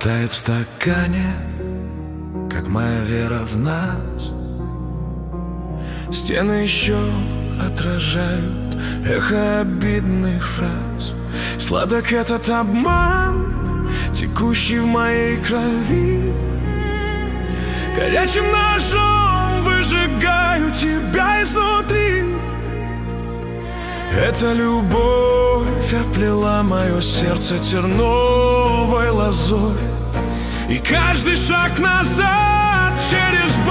Тает в стакане, как моя вера в нас. Стены еще отражают эхо обидных фраз. Сладок этот обман, текущий в моей крови. Горячим ножом выжигаю тебя изнутри. Эта любовь оплела мое сердце терновой лозой, и каждый шаг назад через боль.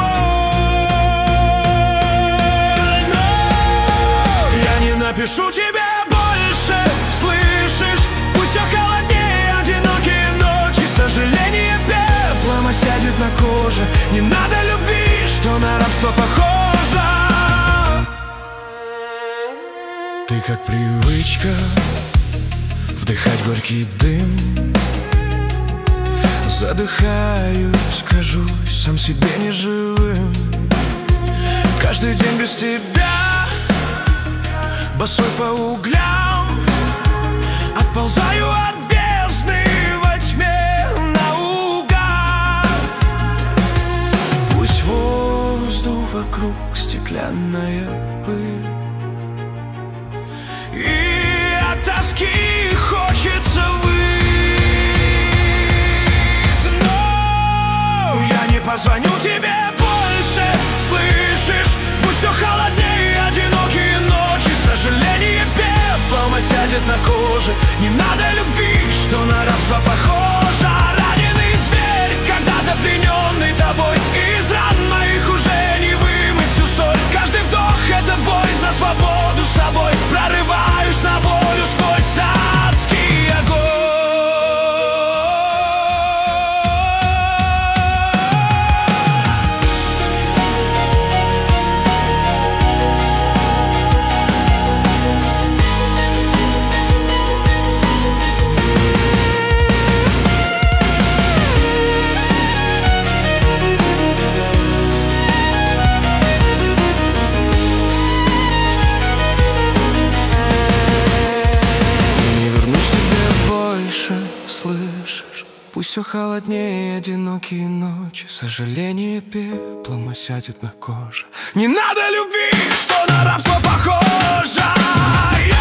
Но я не напишу тебе больше, слышишь? Пусть все холоднее одинокие ночи. Сожаление пеплом осядет на коже. Не надо любви, что на рабство похоже. Ты как привычка вдыхать горький дым. Задыхаюсь, кажусь сам себе неживым. Каждый день без тебя, босой по углям, отползаю от бездны во тьме наугад. Пусть воздух вокруг стеклянная пыль, и от тоски хочется выть. Но я не позвоню тебе больше, слышишь? Пусть все холоднее одинокие ночи. Сожаление пеплом осядет на коже. Не надо любви, что на рабство похоже. Раненый зверь, когда-то плененный тобой. Из ран моих уже не вымыть всю соль. Каждый вдох — это бой за свободу собой. Прорываюсь на волю сквозь адский огонь. Слышишь? Пусть все холоднее одинокие ночи. Сожаление пеплом осядет на коже. Не надо любви, что на рабство похоже.